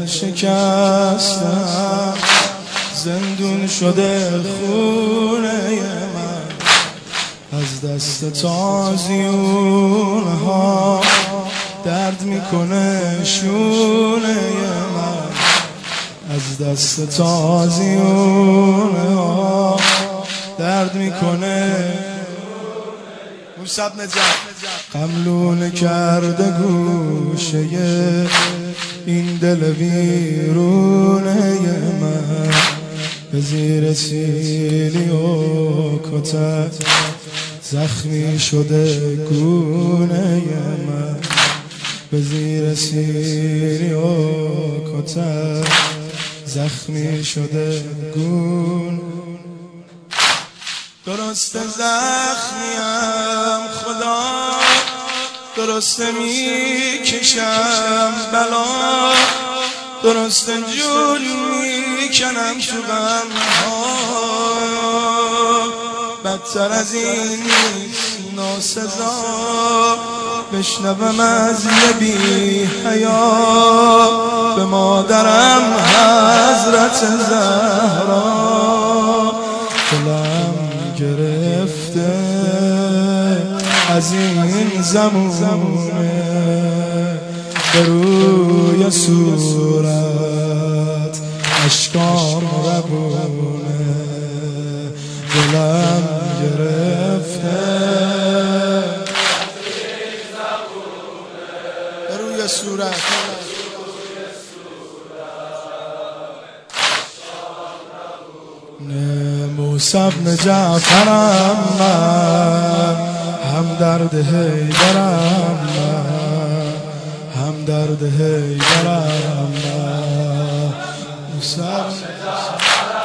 دل شکستم، زندون شده خونه من، از دست تازیونها درد میکنه شونه من، از دست تازیونها درد میکنه. موسی بن نجف قملون کرده گوشه این دل ویرونه من، به زیر سیلی و کتک زخمی شده گونه من، به زیر سیلی و کتک زخمی شده گون. درسته زخمیم خدا، درسته میکشم بلا، درسته جون میکنم تو غمها، بدتر از این نیست ناسزا بشنوم از یه بی حیا به مادرم حضرت زهرا. دلم گرفته از این زمونه به روی صورت اشکام روونه، دلم گرفته به روی صورت موسی بن جعفرم من، هم درد حیدرم من، هم درد حیدرم من. موسی بن جعفرم